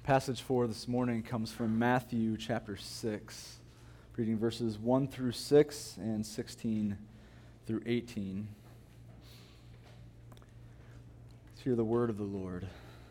Passage for this morning comes from Matthew chapter 6, reading verses 1 through 6 and 16 through 18. Let's hear the word of the Lord.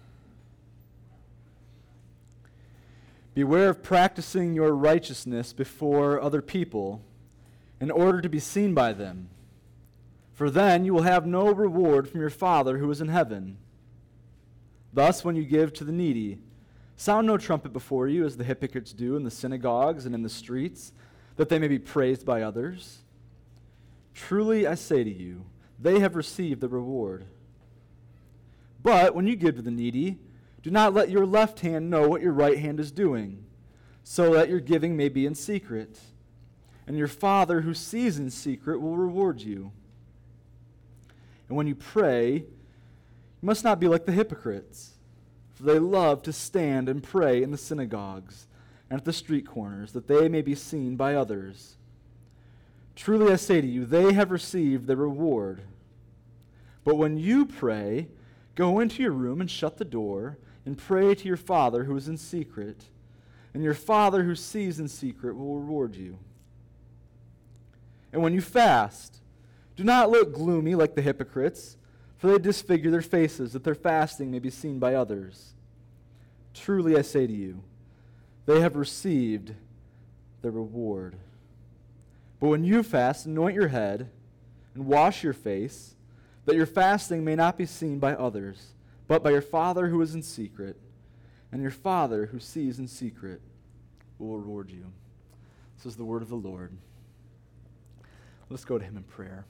Beware of practicing your righteousness before other people in order to be seen by them, for then you will have no reward from your Father who is in heaven. Thus, when you give to the needy, sound no trumpet before you, as the hypocrites do in the synagogues and in the streets, that they may be praised by others. Truly, I say to you, they have received the reward. But when you give to the needy, do not let your left hand know what your right hand is doing, so that your giving may be in secret. And your Father who sees in secret will reward you. And when you pray, you must not be like the hypocrites, for they love to stand and pray in the synagogues and at the street corners, that they may be seen by others. Truly I say to you, they have received their reward. But when you pray, go into your room and shut the door, and pray to your Father who is in secret, and your Father who sees in secret will reward you. And when you fast, do not look gloomy like the hypocrites, for they disfigure their faces, that their fasting may be seen by others. Truly I say to you, they have received their reward. But when you fast, anoint your head and wash your face, that your fasting may not be seen by others, but by your Father who is in secret, and your Father who sees in secret will reward you. This is the word of the Lord. Let's go to him in prayer.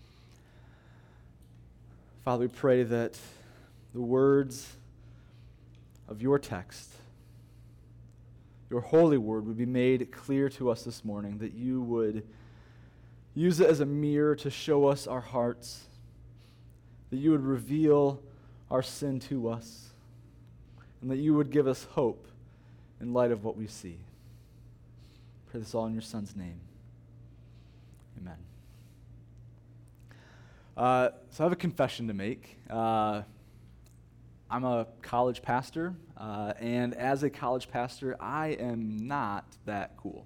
Father, we pray that the words of your text, your holy word, would be made clear to us this morning, that you would use it as a mirror to show us our hearts, that you would reveal our sin to us, and that you would give us hope in light of what we see. Pray this all in your Son's name. Amen. So I have a confession to make. I'm a college pastor, and as a college pastor, I am not that cool.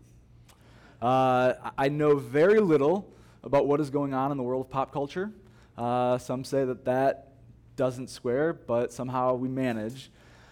I know very little about what is going on in the world of pop culture. Some say that doesn't square, but somehow we manage.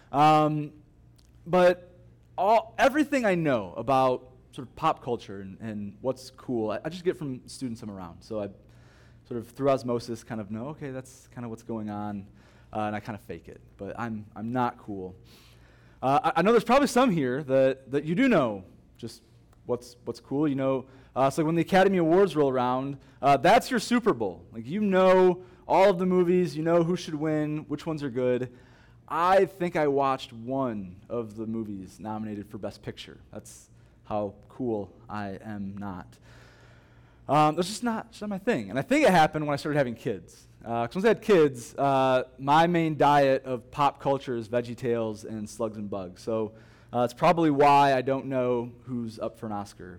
But everything I know about sort of pop culture and what's cool, I just get from students I'm around. So I sort of through osmosis kind of know, okay, that's kind of what's going on, and I kind of fake it. But I'm not cool. I know there's probably some here that you do know just what's cool. You know, so when the Academy Awards roll around, that's your Super Bowl. Like, you know all of the movies, you know who should win, which ones are good. I think I watched one of the movies nominated for Best Picture. That's how cool I am not. That's just not my thing. And I think it happened when I started having kids. Because once I had kids, my main diet of pop culture is VeggieTales and Slugs and Bugs. So it's probably why I don't know who's up for an Oscar.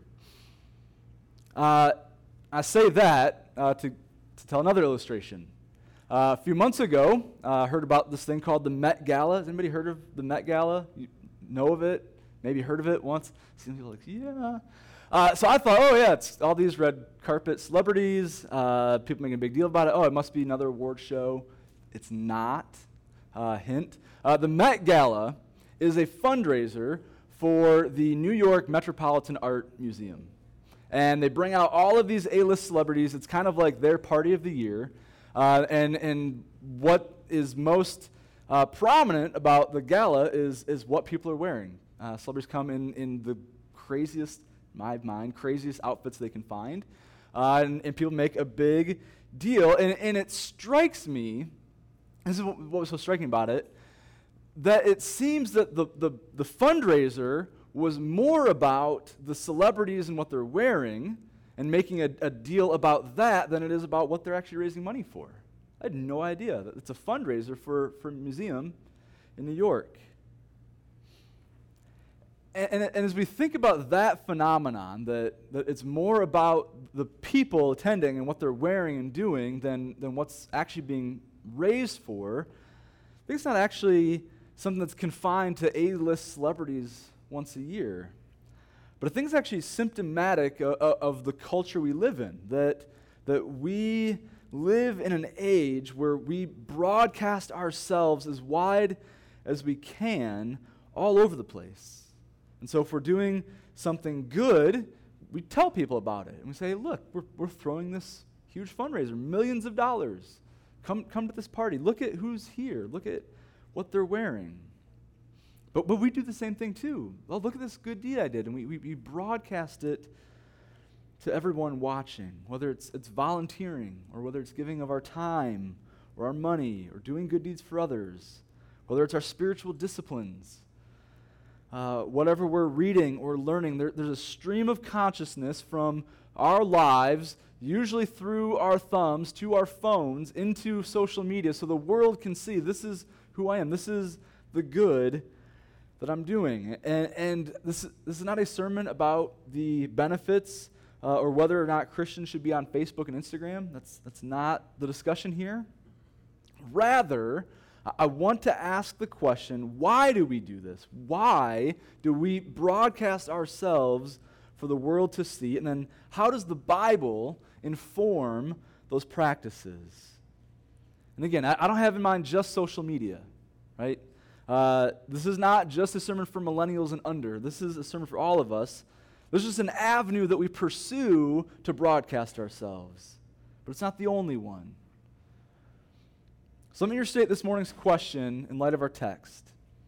I say that to tell another illustration. A few months ago, I heard about this thing called the Met Gala. Has anybody heard of the Met Gala? You know of it? Maybe heard of it once? Some people are like, yeah. So I thought, oh yeah, it's all these red carpet celebrities, people making a big deal about it. Oh, it must be another award show. It's not. Hint. The Met Gala is a fundraiser for the New York Metropolitan Art Museum. And they bring out all of these A-list celebrities. It's kind of like their party of the year. And what is most prominent about the gala is what people are wearing. Celebrities come in the craziest, in my mind, craziest outfits they can find. And people make a big deal. And it strikes me, this is what was so striking about it, that it seems that the fundraiser was more about the celebrities and what they're wearing and making a deal about that than it is about what they're actually raising money for. I had no idea that it's a fundraiser for a museum in New York. And as we think about that phenomenon, that it's more about the people attending and what they're wearing and doing than what's actually being raised for, I think it's not actually something that's confined to A-list celebrities once a year. But I think it's actually symptomatic of the culture we live in, that we live in an age where we broadcast ourselves as wide as we can all over the place. And so if we're doing something good, we tell people about it. And we say, look, we're throwing this huge fundraiser, millions of dollars. Come to this party. Look at who's here. Look at what they're wearing. But we do the same thing too. Oh, look at this good deed I did. And we broadcast it to everyone watching, whether it's volunteering or whether it's giving of our time or our money or doing good deeds for others, whether it's our spiritual disciplines. Whatever we're reading or learning, there's a stream of consciousness from our lives, usually through our thumbs, to our phones, into social media, so the world can see this is who I am. This is the good that I'm doing. And this is not a sermon about the benefits or whether or not Christians should be on Facebook and Instagram. That's not the discussion here. Rather, I want to ask the question, why do we do this? Why do we broadcast ourselves for the world to see? And then how does the Bible inform those practices? And again, I don't have in mind just social media, right? This is not just a sermon for millennials and under. This is a sermon for all of us. This is an avenue that we pursue to broadcast ourselves. But it's not the only one. So let me restate this morning's question in light of our text.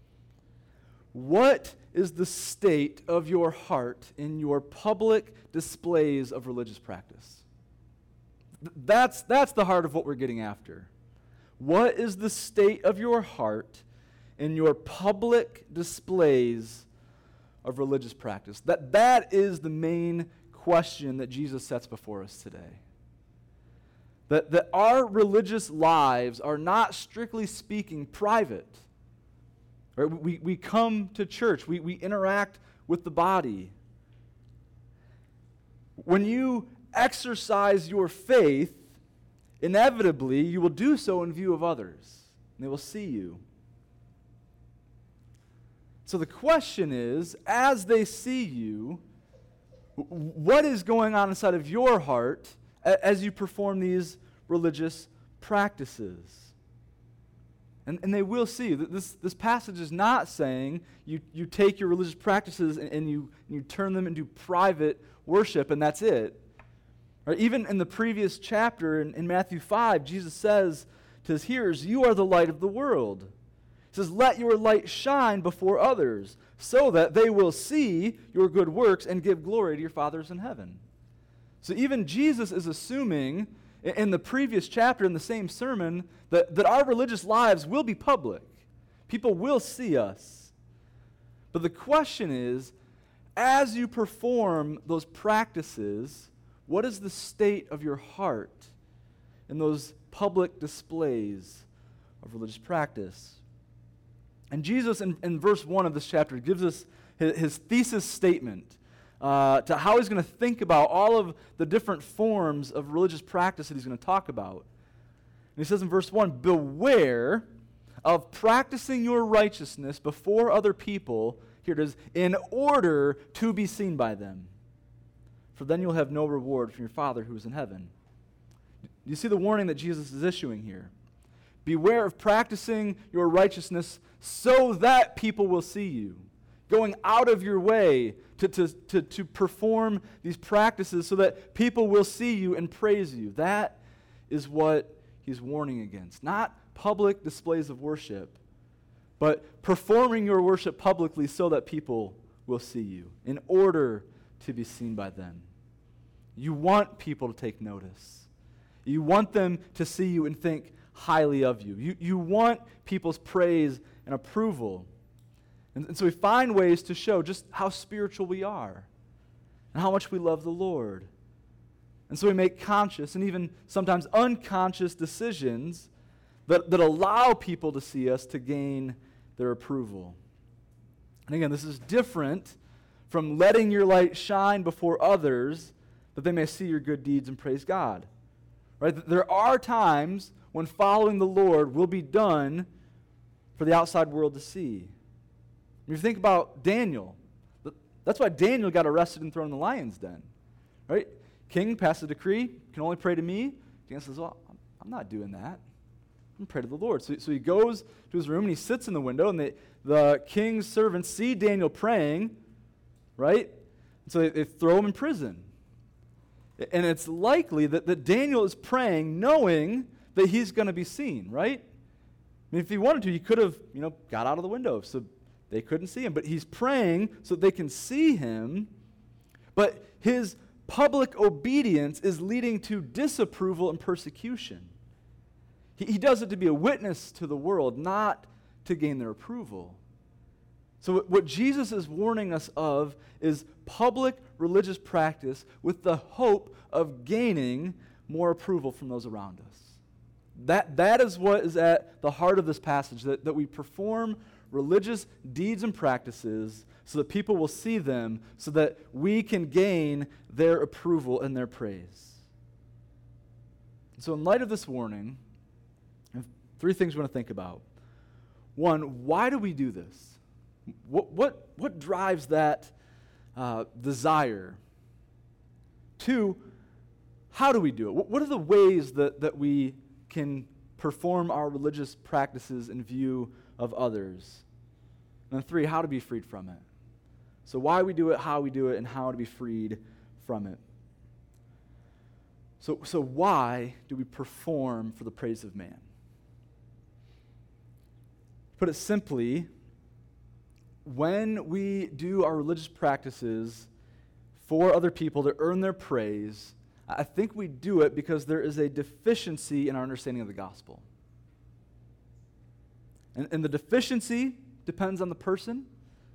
What is the state of your heart in your public displays of religious practice? That's the heart of what we're getting after. What is the state of your heart in your public displays of religious practice? That is the main question that Jesus sets before us today. That our religious lives are not, strictly speaking, private. Right? We come to church. We interact with the body. When you exercise your faith, inevitably you will do so in view of others, and they will see you. So the question is, as they see you, what is going on inside of your heart as you perform these religious practices? And they will see. This passage is not saying you take your religious practices and you turn them into private worship and that's it. Right? Even in the previous chapter in Matthew 5, Jesus says to his hearers, "You are the light of the world." He says, "Let your light shine before others so that they will see your good works and give glory to your fathers in heaven." So even Jesus is assuming in the previous chapter, in the same sermon, that our religious lives will be public. People will see us. But the question is, as you perform those practices, what is the state of your heart in those public displays of religious practice? And Jesus, in verse 1 of this chapter, gives us his thesis statement to how he's going to think about all of the different forms of religious practice that he's going to talk about. And he says in verse 1, "Beware of practicing your righteousness before other people," here it is, "in order to be seen by them. For then you'll have no reward from your Father who is in heaven." Do you see the warning that Jesus is issuing here? Beware of practicing your righteousness so that people will see you. Going out of your way to perform these practices so that people will see you and praise you. That is what he's warning against. Not public displays of worship, but performing your worship publicly so that people will see you in order to be seen by them. You want people to take notice. You want them to see you and think highly of you. You want people's praise and approval. And so we find ways to show just how spiritual we are and how much we love the Lord. And so we make conscious and even sometimes unconscious decisions that allow people to see us to gain their approval. And again, this is different from letting your light shine before others that they may see your good deeds and praise God. Right? There are times when following the Lord will be done for the outside world to see. If you think about Daniel, that's why Daniel got arrested and thrown in the lion's den, right? King passed a decree, can only pray to me. Daniel says, well, I'm not doing that. I'm going to pray to the Lord. So he goes to his room and he sits in the window, and the king's servants see Daniel praying, right? And so they throw him in prison. And it's likely that Daniel is praying knowing that he's going to be seen, right? I mean, if he wanted to, he could have, got out of the window so they couldn't see him. But he's praying so they can see him. But his public obedience is leading to disapproval and persecution. He does it to be a witness to the world, not to gain their approval. So what Jesus is warning us of is public religious practice with the hope of gaining more approval from those around us. That is what is at the heart of this passage, that we perform religious deeds and practices so that people will see them, so that we can gain their approval and their praise. So in light of this warning, I have three things we want to think about. One, why do we do this? What drives that desire? Two, how do we do it? What are the ways that we can perform our religious practices in view of others? And then three, how to be freed from it. So why we do it, how we do it, and how to be freed from it. So why do we perform for the praise of man? Put it simply, when we do our religious practices for other people to earn their praise, I think we do it because there is a deficiency in our understanding of the gospel. And the deficiency depends on the person.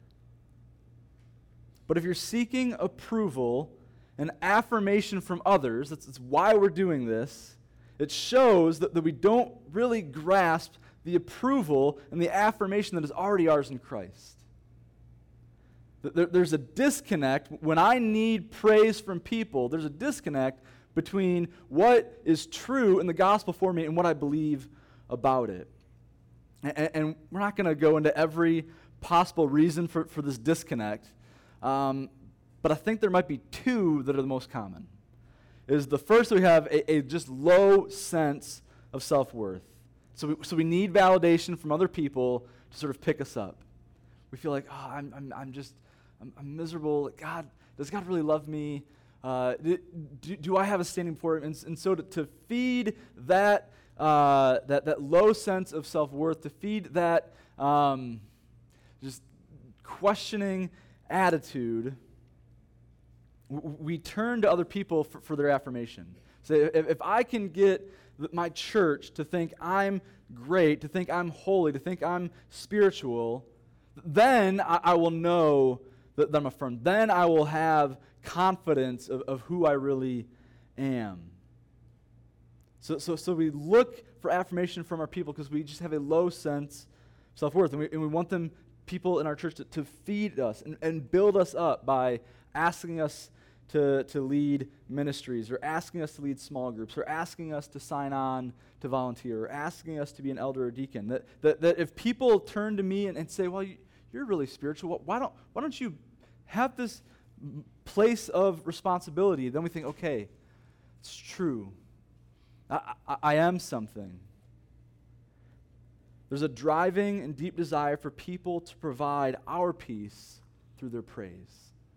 But if you're seeking approval and affirmation from others, that's why we're doing this, it shows that we don't really grasp the approval and the affirmation that is already ours in Christ. There's a disconnect. When I need praise from people, there's a disconnect between what is true in the gospel for me and what I believe about it. And we're not going to go into every possible reason for this disconnect, but I think there might be two that are the most common. Is the first, we have a just low sense of self-worth. So we need validation from other people to sort of pick us up. We feel like, I'm miserable. Does God really love me? Do I have a standing before Him? And so to feed that low sense of self-worth, to feed that just questioning attitude, we turn to other people for their affirmation. So if I can get my church to think I'm great, to think I'm holy, to think I'm spiritual, then I will know that I'm affirmed. Then I will have confidence of who I really am. So we look for affirmation from our people because we just have a low sense of self-worth. And we want people in our church to feed us and build us up by asking us to lead ministries, or asking us to lead small groups, or asking us to sign on to volunteer, or asking us to be an elder or deacon. That if people turn to me and say, well, you're really spiritual, why don't you have this place of responsibility? Then we think, okay, it's true. I am something. There's a driving and deep desire for people to provide our peace through their praise.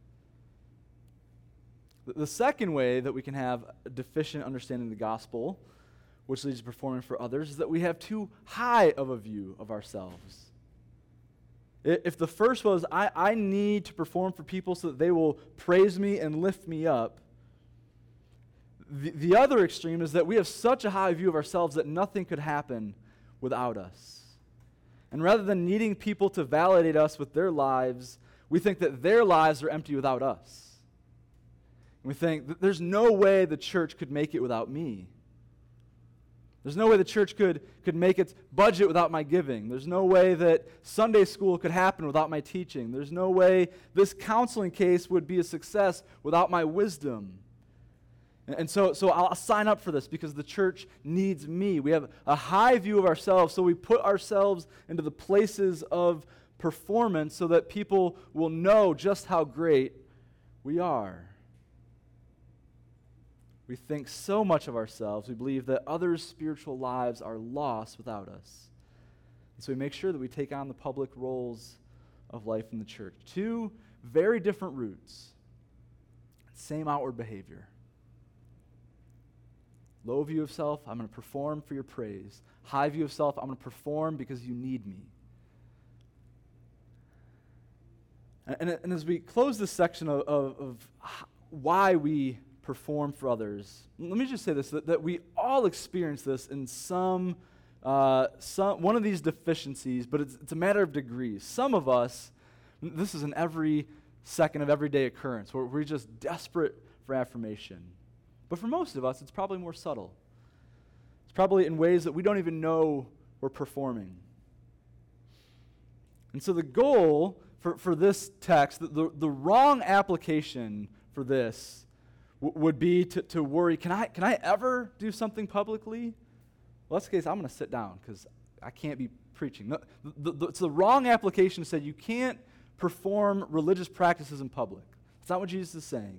The second way that we can have a deficient understanding of the gospel, which leads to performing for others, is that we have too high of a view of ourselves. If the first was, I need to perform for people so that they will praise me and lift me up, the other extreme is that we have such a high view of ourselves that nothing could happen without us. And rather than needing people to validate us with their lives, we think that their lives are empty without us. And we think, there's no way the church could make it without me. There's no way the church could make its budget without my giving. There's no way that Sunday school could happen without my teaching. There's no way this counseling case would be a success without my wisdom. And so I'll sign up for this because the church needs me. We have a high view of ourselves, so we put ourselves into the places of performance so that people will know just how great we are. We think so much of ourselves, we believe that others' spiritual lives are lost without us. And so we make sure that we take on the public roles of life in the church. Two very different roots, same outward behavior. Low view of self, I'm going to perform for your praise. High view of self, I'm going to perform because you need me. And as we close this section of why we perform for others, let me just say this, that we all experience this in some one of these deficiencies, but it's a matter of degrees. Some of us, this is an every second of everyday occurrence, where we're just desperate for affirmation. But for most of us, it's probably more subtle. It's probably in ways that we don't even know we're performing. And so the goal for this text, the wrong application for this would be to worry, can I ever do something publicly? Well, that's the case, I'm going to sit down because I can't be preaching. It's the wrong application to say you can't perform religious practices in public. That's not what Jesus is saying.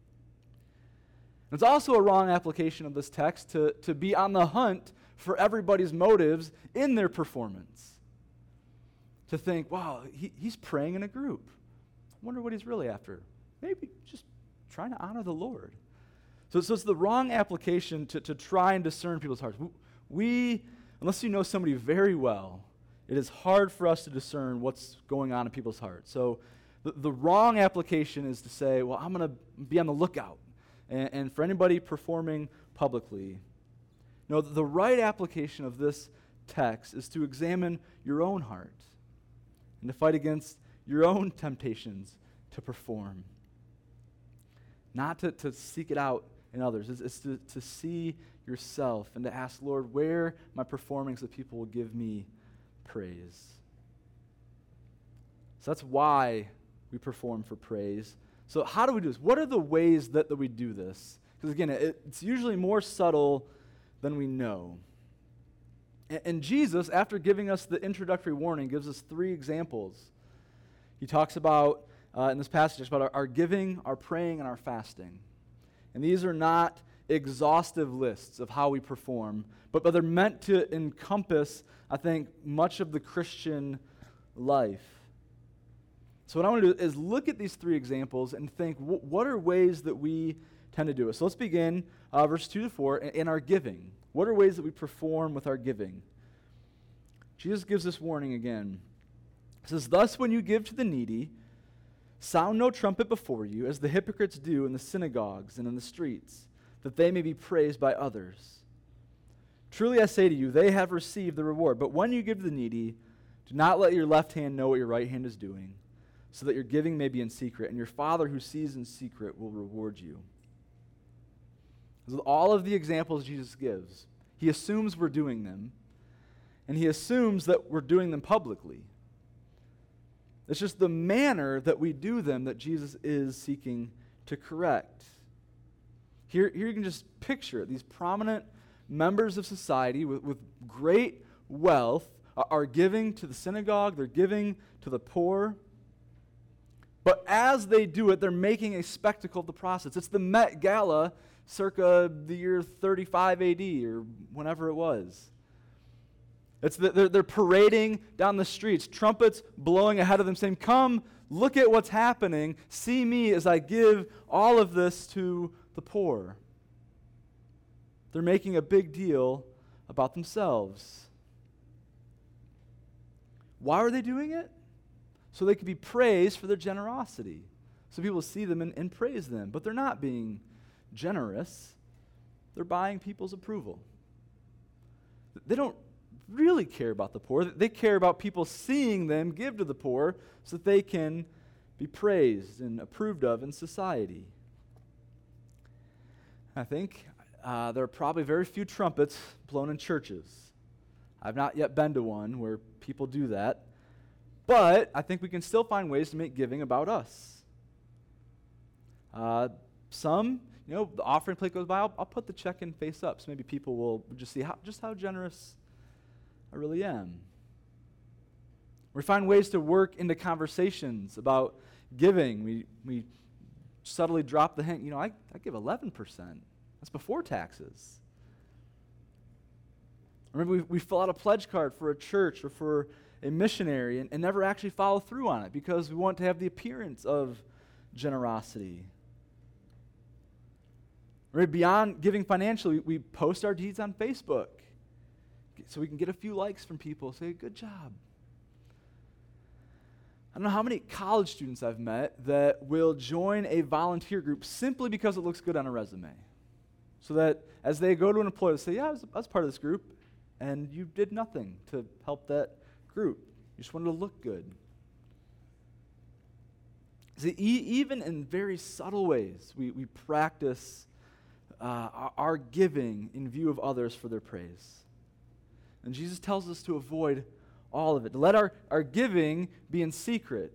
It's also a wrong application of this text to be on the hunt for everybody's motives in their performance. To think, wow, he's praying in a group. I wonder what he's really after. Maybe just trying to honor the Lord. So it's the wrong application to try and discern people's hearts. We, unless you know somebody very well, it is hard for us to discern what's going on in people's hearts. So the wrong application is to say, well, I'm going to be on the lookout. And for anybody performing publicly. No, the right application of this text is to examine your own heart and to fight against your own temptations to perform. Not to seek it out in others. It's to see yourself and to ask, Lord, where am I performing so that people will give me praise? So that's why we perform for praise. So how do we do this? What are the ways that we do this? Because again, it's usually more subtle than we know. And Jesus, after giving us the introductory warning, gives us 3 examples. He talks about, in this passage, about our giving, our praying, and our fasting. And these are not exhaustive lists of how we perform, but they're meant to encompass, I think, much of the Christian life. So what I want to do is look at these 3 examples and think, what are ways that we tend to do it? So let's begin, verse 2 to 4, in our giving. What are ways that we perform with our giving? Jesus gives this warning again. He says, "Thus when you give to the needy, sound no trumpet before you, as the hypocrites do in the synagogues and in the streets, that they may be praised by others. Truly I say to you, they have received the reward. But when you give to the needy, do not let your left hand know what your right hand is doing, so that your giving may be in secret, and your Father who sees in secret will reward you." With all of the examples Jesus gives, he assumes we're doing them, and he assumes that we're doing them publicly. It's just the manner that we do them that Jesus is seeking to correct. Here you can just picture it. These prominent members of society with great wealth are giving to the synagogue, they're giving to the poor. But as they do it, they're making a spectacle of the process. It's the Met Gala circa the year 35 AD or whenever it was. They're parading down the streets, trumpets blowing ahead of them saying, "Come, look at what's happening. See me as I give all of this to the poor." They're making a big deal about themselves. Why are they doing it? So they could be praised for their generosity. So people see them and praise them. But they're not being generous. They're buying people's approval. They don't really care about the poor. They care about people seeing them give to the poor so that they can be praised and approved of in society. I think there are probably very few trumpets blown in churches. I've not yet been to one where people do that. But I think we can still find ways to make giving about us. Some, the offering plate goes by, I'll put the check in face up, so maybe people will just see how generous I really am. We find ways to work into conversations about giving. We subtly drop the hint, I give 11%. That's before taxes. Or maybe we fill out a pledge card for a church or for a missionary and never actually follow through on it because we want to have the appearance of generosity. Or beyond giving financially, we post our deeds on Facebook so we can get a few likes from people, say, good job. I don't know how many college students I've met that will join a volunteer group simply because it looks good on a resume. So that as they go to an employer, they say, yeah, I was part of this group, and you did nothing to help that group. You just wanted to look good. See, even in very subtle ways, we practice our giving in view of others for their praise. And Jesus tells us to avoid all of it, to let our giving be in secret.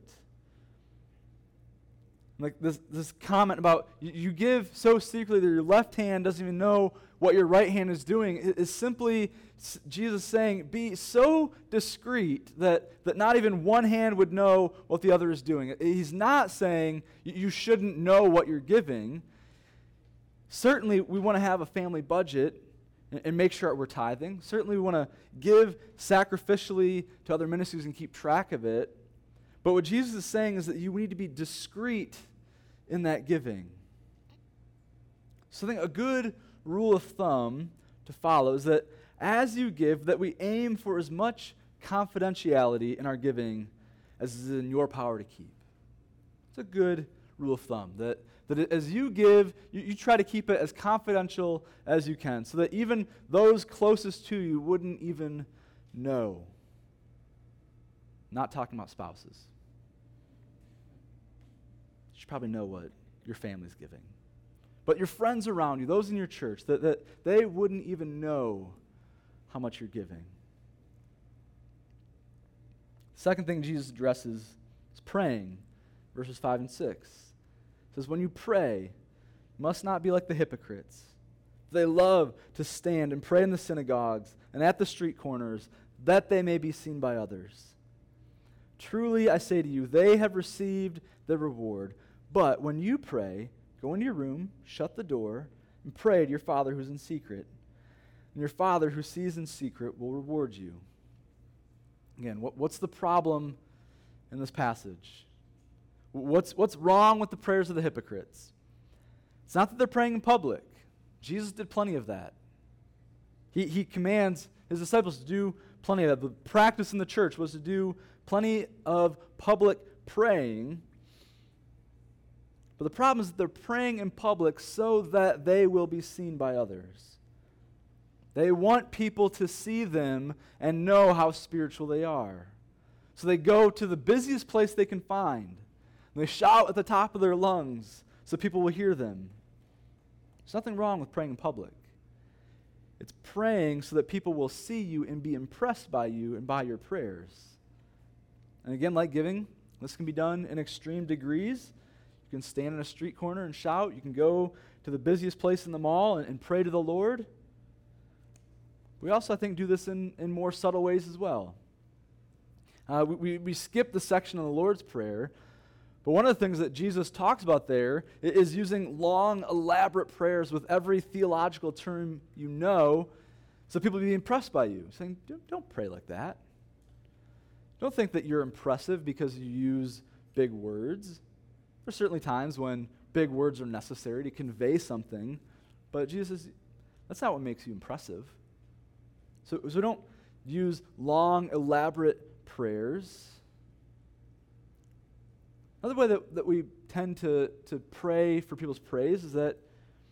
Like this comment about you give so secretly that your left hand doesn't even know what your right hand is doing is simply Jesus saying, be so discreet that not even one hand would know what the other is doing. He's not saying you shouldn't know what you're giving. Certainly, we want to have a family budget and make sure we're tithing. Certainly, we want to give sacrificially to other ministries and keep track of it. But what Jesus is saying is that you need to be discreet in that giving. So I think a good rule of thumb to follow is that as you give, that we aim for as much confidentiality in our giving as is in your power to keep. It's a good rule of thumb, that as you give, you try to keep it as confidential as you can, so that even those closest to you wouldn't even know. Not talking about spouses. You should probably know what your family's giving. But your friends around you, those in your church, that they wouldn't even know how much you're giving. Second thing Jesus addresses is praying, verses 5 and 6. It says, when you pray, you must not be like the hypocrites. They love to stand and pray in the synagogues and at the street corners, that they may be seen by others. Truly, I say to you, they have received their reward. But when you pray, go into your room, shut the door, and pray to your Father who's in secret. And your Father who sees in secret will reward you. Again, what's the problem in this passage? What's wrong with the prayers of the hypocrites? It's not that they're praying in public. Jesus did plenty of that. He commands his disciples to do plenty of that. The practice in the church was to do plenty of public praying. But the problem is that they're praying in public so that they will be seen by others. They want people to see them and know how spiritual they are. So they go to the busiest place they can find. And they shout at the top of their lungs so people will hear them. There's nothing wrong with praying in public. It's praying so that people will see you and be impressed by you and by your prayers. And again, like giving, this can be done in extreme degrees. You can stand in a street corner and shout. You can go to the busiest place in the mall and pray to the Lord. We also, I think, do this in more subtle ways as well. We skip the section on the Lord's Prayer, but one of the things that Jesus talks about there is using long, elaborate prayers with every theological term you know so people be impressed by you, saying, don't pray like that. Don't think that you're impressive because you use big words. There's certainly times when big words are necessary to convey something, but Jesus says, that's not what makes you impressive. So don't use long, elaborate prayers. Another way that we tend to pray for people's praise is that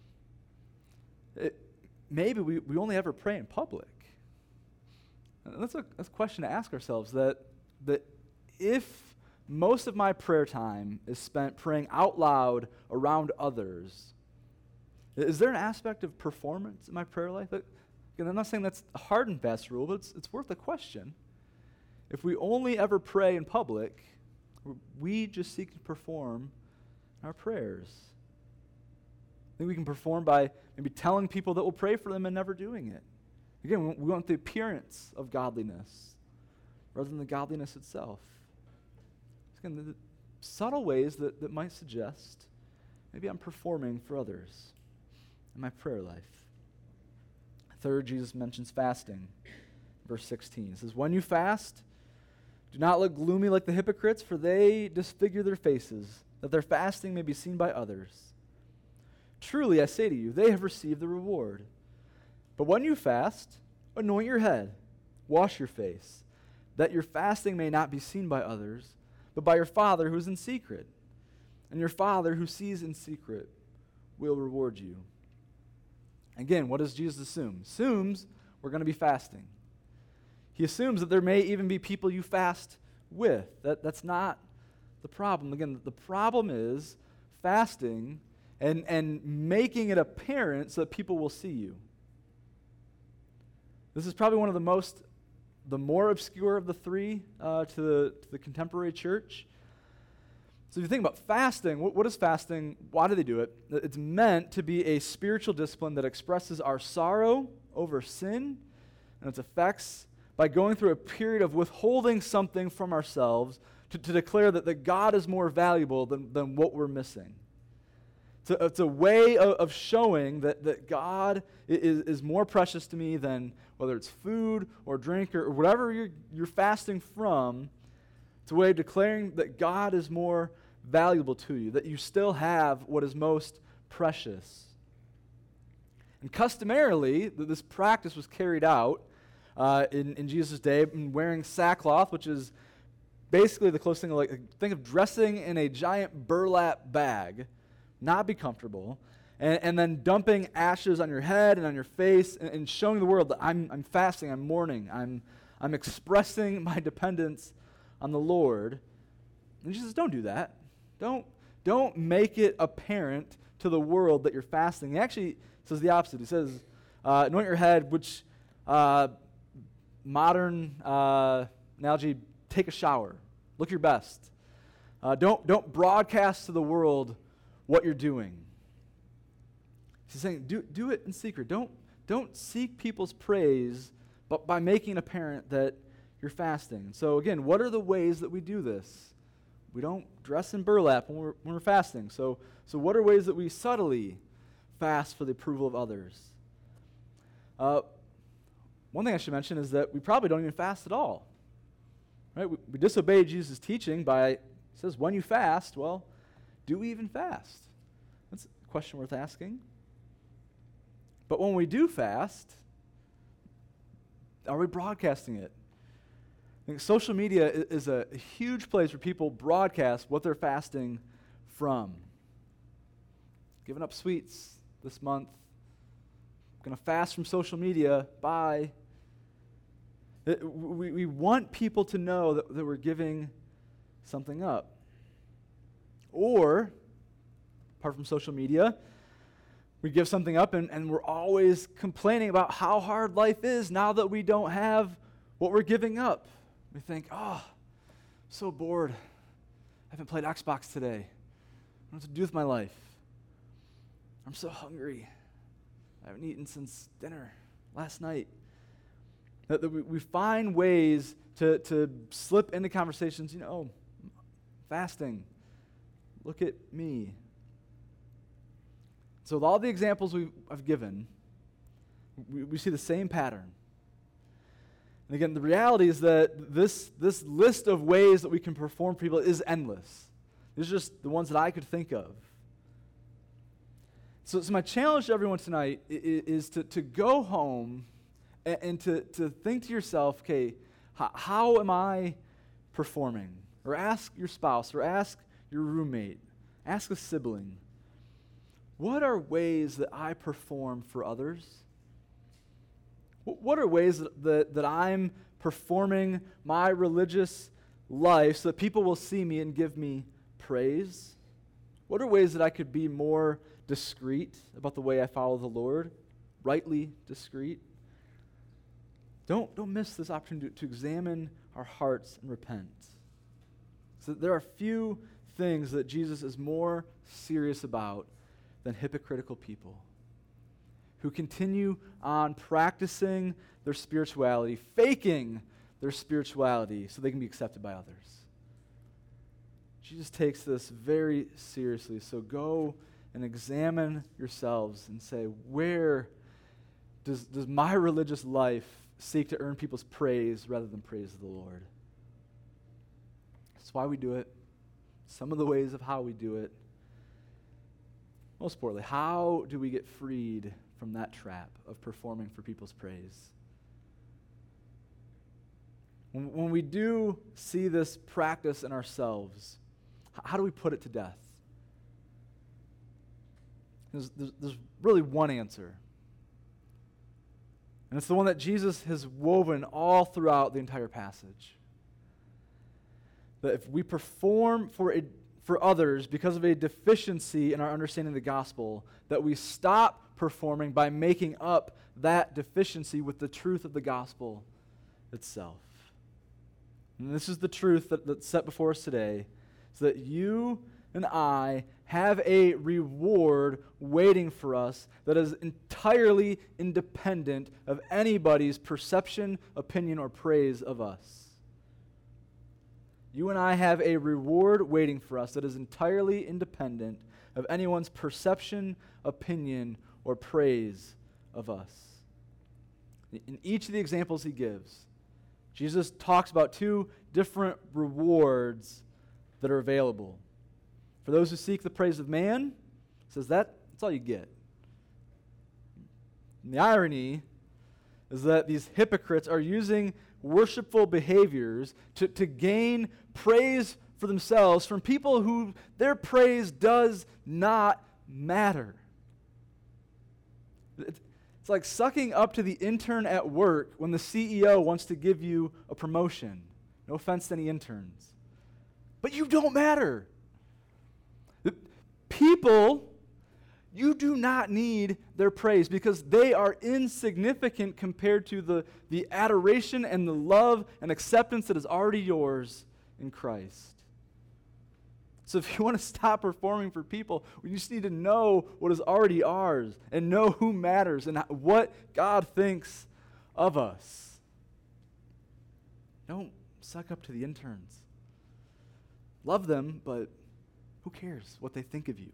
maybe we only ever pray in public. And that's a question to ask ourselves, that if most of my prayer time is spent praying out loud around others, is there an aspect of performance in my prayer life? And I'm not saying that's a hard and fast rule, but it's worth a question. If we only ever pray in public, we just seek to perform our prayers. think we can perform by maybe telling people that we'll pray for them and never doing it. Again, we want the appearance of godliness rather than the godliness itself. Again, the subtle ways that might suggest maybe I'm performing for others in my prayer life. Third, Jesus mentions fasting. Verse 16 says, when you fast, do not look gloomy like the hypocrites, for they disfigure their faces, that their fasting may be seen by others. Truly, I say to you, they have received the reward. But when you fast, anoint your head, wash your face, that your fasting may not be seen by others, but by your Father who is in secret. And your Father who sees in secret will reward you. Again, what does Jesus assume? Assumes we're going to be fasting. He assumes that there may even be people you fast with. That's not the problem. Again, the problem is fasting and making it apparent so that people will see you. This is probably one of the more obscure of the three to the contemporary church. So if you think about fasting, what is fasting? Why do they do it? It's meant to be a spiritual discipline that expresses our sorrow over sin and its effects by going through a period of withholding something from ourselves to declare that God is more valuable than what we're missing. It's a way of showing that God is more precious to me than whether it's food or drink or whatever you're fasting from. It's a way of declaring that God is more valuable to you, that you still have what is most precious. And customarily, this practice was carried out in Jesus' day, wearing sackcloth, which is basically the closest thing, think of dressing in a giant burlap bag, not be comfortable, and then dumping ashes on your head and on your face and showing the world that I'm fasting, I'm mourning, I'm expressing my dependence on the Lord. And Jesus says, don't do that. Don't make it apparent to the world that you're fasting. He actually says the opposite. He says, anoint your head, which modern analogy, take a shower. Look your best. Don't broadcast to the world what you're doing. He's saying, do it in secret. Don't seek people's praise, but by making apparent that you're fasting. So again, what are the ways that we do this? We don't dress in burlap when we're fasting. So what are ways that we subtly fast for the approval of others? One thing I should mention is that we probably don't even fast at all. Right? We disobey Jesus' teaching by, it says, when you fast, well, do we even fast? That's a question worth asking. But when we do fast, are we broadcasting it? I think social media is a huge place where people broadcast what they're fasting from. Giving up sweets this month. Going to fast from social media. Bye. We want people to know that we're giving something up. Or, apart from social media, we give something up and we're always complaining about how hard life is now that we don't have what we're giving up. We think, I'm so bored. I haven't played Xbox today. I don't know what to do with my life. I'm so hungry. I haven't eaten since dinner last night. That we find ways to slip into conversations, fasting. Look at me. So with all the examples I've given, we see the same pattern. And again, the reality is that this list of ways that we can perform for people is endless. These are just the ones that I could think of. So my challenge to everyone tonight is to go home and to think to yourself, okay, how am I performing? Or ask your spouse, or ask your roommate, ask a sibling, what are ways that I perform for others? What are ways that I'm performing my religious life so that people will see me and give me praise? What are ways that I could be more discreet about the way I follow the Lord? Rightly discreet? Don't miss this opportunity to examine our hearts and repent. So there are few things that Jesus is more serious about than hypocritical people who continue on practicing their spirituality, faking their spirituality so they can be accepted by others. Jesus takes this very seriously. So go and examine yourselves and say, where does my religious life seek to earn people's praise rather than praise the Lord? That's why we do it. Some of the ways of how we do it. Most importantly, how do we get freed from that trap of performing for people's praise? When we do see this practice in ourselves, how do we put it to death? There's really one answer. And it's the one that Jesus has woven all throughout the entire passage. That if we perform for others because of a deficiency in our understanding of the gospel, that we stop performing by making up that deficiency with the truth of the gospel itself. And this is the truth that's set before us today, so that you and I have a reward waiting for us that is entirely independent of anybody's perception, opinion, or praise of us. You and I have a reward waiting for us that is entirely independent of anyone's perception, opinion, or praise of us. In each of the examples he gives, Jesus talks about two different rewards that are available. For those who seek the praise of man, he says that's all you get. And the irony is that these hypocrites are using worshipful behaviors to gain praise for themselves from people who their praise does not matter. It's like sucking up to the intern at work when the CEO wants to give you a promotion. No offense to any interns. But you don't matter. People, you do not need their praise because they are insignificant compared to the adoration and the love and acceptance that is already yours in Christ. So if you want to stop performing for people, we just need to know what is already ours and know who matters and what God thinks of us. Don't suck up to the interns. Love them, but who cares what they think of you?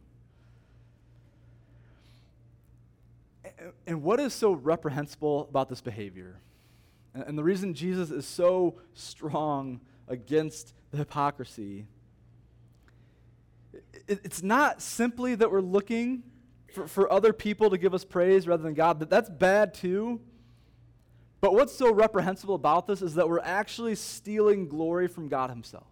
And what is so reprehensible about this behavior? And the reason Jesus is so strong against the hypocrisy, it's not simply that we're looking for other people to give us praise rather than God. That's bad too. But what's so reprehensible about this is that we're actually stealing glory from God himself.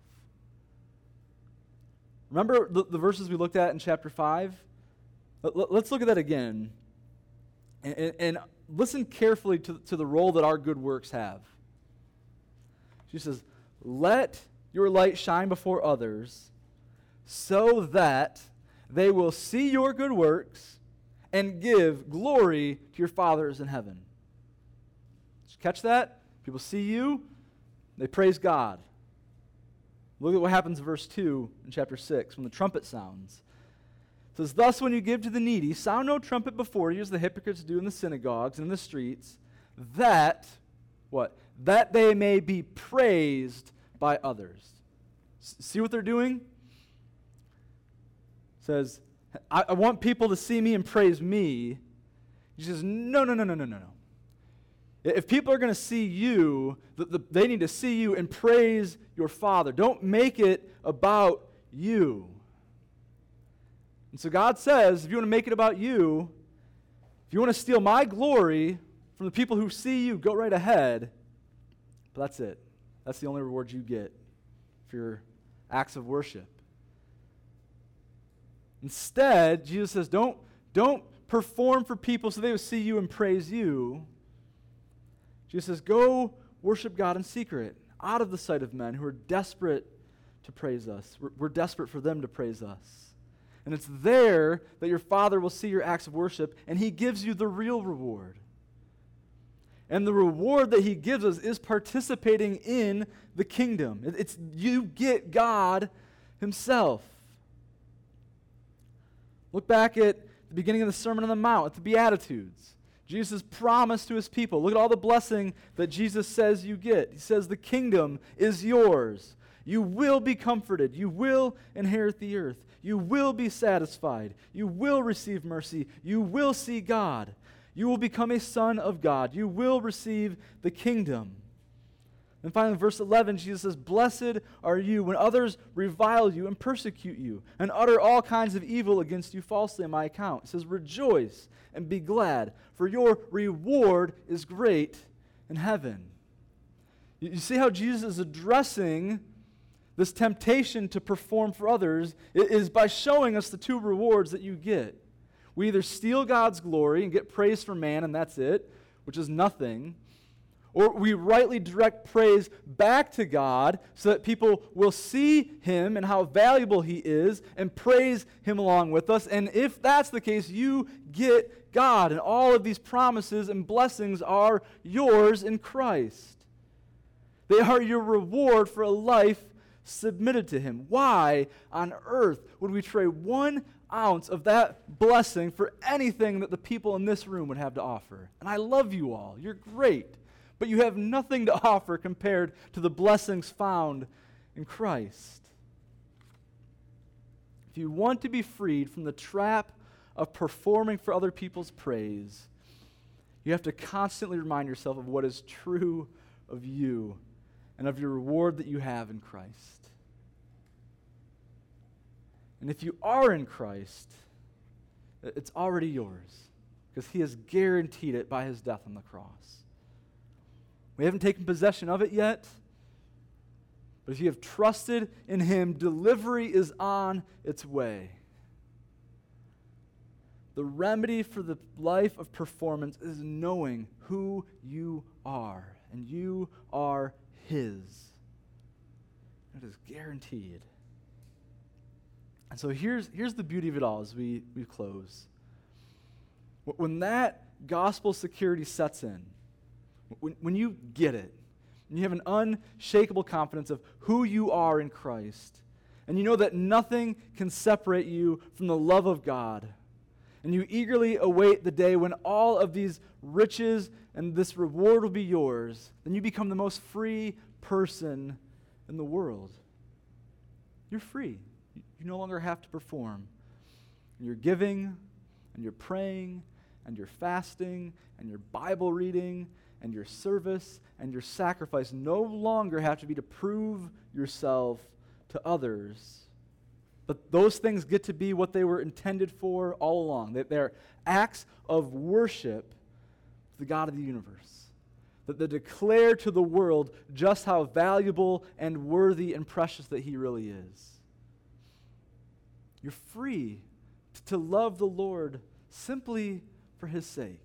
Remember the verses we looked at in chapter 5? Let's look at that again. And listen carefully to the role that our good works have. She says, let your light shine before others so that they will see your good works and give glory to your Father who is in heaven. Did you catch that? People see you, they praise God. Look at what happens in verse 2 in chapter 6 when the trumpet sounds. It says, thus when you give to the needy, sound no trumpet before you as the hypocrites do in the synagogues and in the streets, that, what? That they may be praised by others. See what they're doing? It says, I want people to see me and praise me. He says, no. If people are going to see you, they need to see you and praise your Father. Don't make it about you. And so God says, if you want to make it about you, if you want to steal my glory from the people who see you, go right ahead. But that's it. That's the only reward you get for your acts of worship. Instead, Jesus says, don't perform for people so they will see you and praise you. Jesus says, go worship God in secret, out of the sight of men who are desperate to praise us. We're desperate for them to praise us. And it's there that your Father will see your acts of worship, and he gives you the real reward. And the reward that he gives us is participating in the kingdom. It's you get God himself. Look back at the beginning of the Sermon on the Mount, at the Beatitudes. Jesus' promise to his people. Look at all the blessing that Jesus says you get. He says the kingdom is yours. You will be comforted. You will inherit the earth. You will be satisfied. You will receive mercy. You will see God. You will become a son of God. You will receive the kingdom. And finally, verse 11, Jesus says, "Blessed are you when others revile you and persecute you and utter all kinds of evil against you falsely on my account." It says, "Rejoice and be glad, for your reward is great in heaven." You see how Jesus is addressing this temptation to perform for others is by showing us the two rewards that you get. We either steal God's glory and get praise from man, and that's it, which is nothing, or we rightly direct praise back to God so that people will see him and how valuable he is and praise him along with us. And if that's the case, you get God, and all of these promises and blessings are yours in Christ. They are your reward for a life submitted to him. Why on earth would we trade 1 ounce of that blessing for anything that the people in this room would have to offer? And I love you all. You're great. But you have nothing to offer compared to the blessings found in Christ. If you want to be freed from the trap of performing for other people's praise, you have to constantly remind yourself of what is true of you and of your reward that you have in Christ. And if you are in Christ, it's already yours because he has guaranteed it by his death on the cross. We haven't taken possession of it yet, but if you have trusted in him, delivery is on its way. The remedy for the life of performance is knowing who you are, and you are his. It is guaranteed. And so here's the beauty of it all as we close. When that gospel security sets in, when you get it, and you have an unshakable confidence of who you are in Christ, and you know that nothing can separate you from the love of God, and you eagerly await the day when all of these riches and this reward will be yours, then you become the most free person in the world. You're free. You no longer have to perform. And your giving, and your praying, and your fasting, and your Bible reading, and your service, and your sacrifice no longer have to be to prove yourself to others. But those things get to be what they were intended for all along. They're acts of worship to the God of the universe. That they declare to the world just how valuable and worthy and precious that he really is. You're free to love the Lord simply for his sake.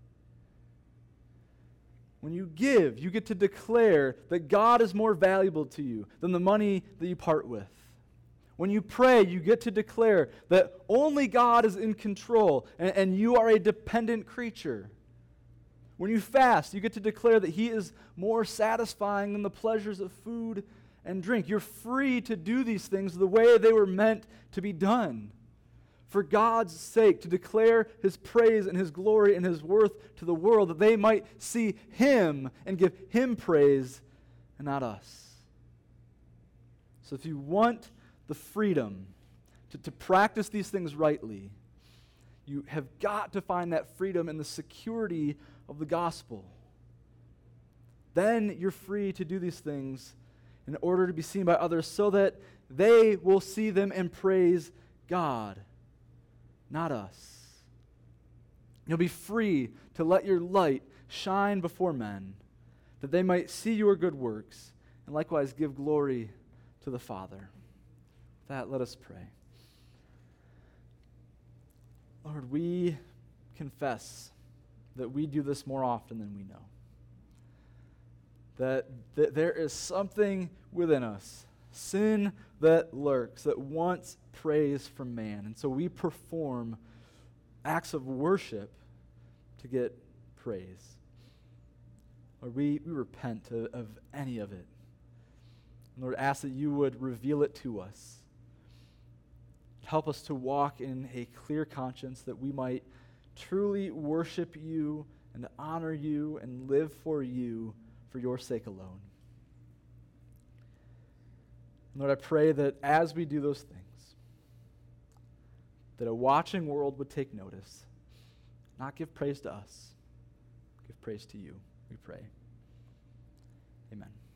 When you give, you get to declare that God is more valuable to you than the money that you part with. When you pray, you get to declare that only God is in control and you are a dependent creature. When you fast, you get to declare that he is more satisfying than the pleasures of food and drink. You're free to do these things the way they were meant to be done. For God's sake, to declare his praise and his glory and his worth to the world, that they might see him and give him praise and not us. So if you want the freedom to practice these things rightly, you have got to find that freedom in the security of the gospel. Then you're free to do these things in order to be seen by others so that they will see them and praise God, not us. You'll be free to let your light shine before men, that they might see your good works and likewise give glory to the Father. With that, let us pray. Lord, we confess that we do this more often than we know. That there is something within us, sin that lurks, that wants praise from man. And so we perform acts of worship to get praise. Lord, we repent of any of it. Lord, ask that you would reveal it to us. help us to walk in a clear conscience that we might truly worship you and honor you and live for you for your sake alone. Lord, I pray that as we do those things, that a watching world would take notice, not give praise to us, give praise to you, we pray. Amen.